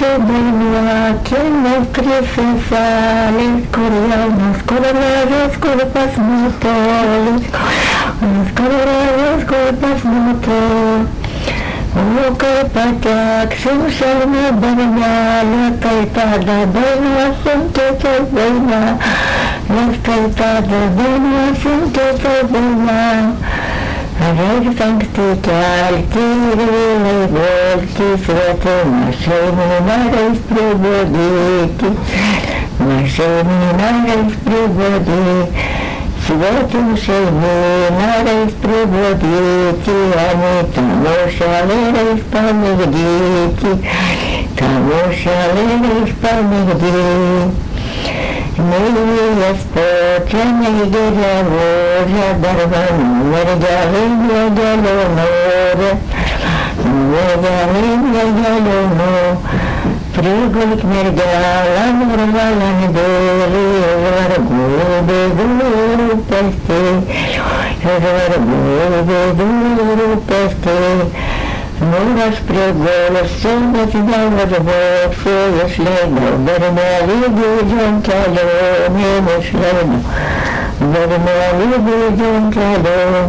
Benoît, quelle maîtrise les coreanos, colorados, corpas motores, los colorados, corpas motores. O corpatak, susarna Benoît, la caitada Benoît, sentete Benoît, la caitada Benoît, sentete Benoît. Aver sanctical, tirele volti, frate, mașeminare-i sproboditi, mașeminare-i sproboditi, svetul seminare-i sproboditi, ani tamoșalere-i spamigditi, tamoșalere-i spamigditi. Mie spočia negdje voža, barvan mrga vinja lonore, mrga vinja lonore. Prigolik mrgala, mrgala nedori, var gube duru peste, var gube duru peste. Muras pregolas, sombras dava de boxe, sleda, vermelho de um calor, menos sleda, vermelho de um calor,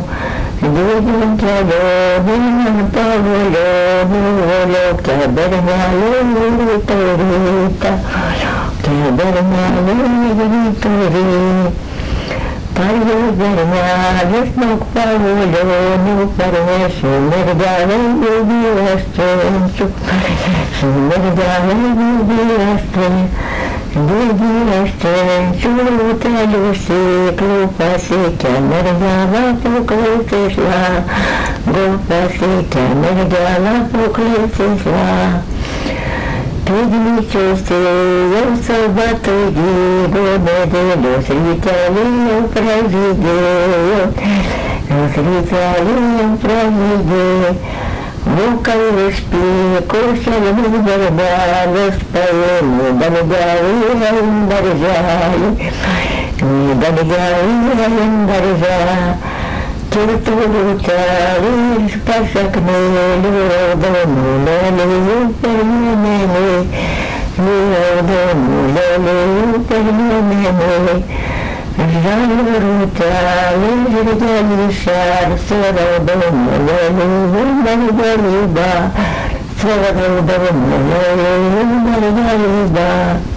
vinha pavolho, louca, vermelho, torita, vermelho, torita. Paio vermelhos no pavolho, no parece, mergale do astrenço, mergale do astrenço, luta do ciclo, passe que mergala proclites lá, go passe que mergala proclites lá. Педмичости, я собаку диго, медленно срицалию провидею, срицалию провидею. Букаю шпи, кушали барбаны, споем, недолгавием боржали, недолгавием боржали. Тутутали, спасакнели, родонулали, переменили, родонулали, переменили. Жалурутали, жиргали шар, сородонулали, вымаргали ба, сородонулали, вымаргали ба.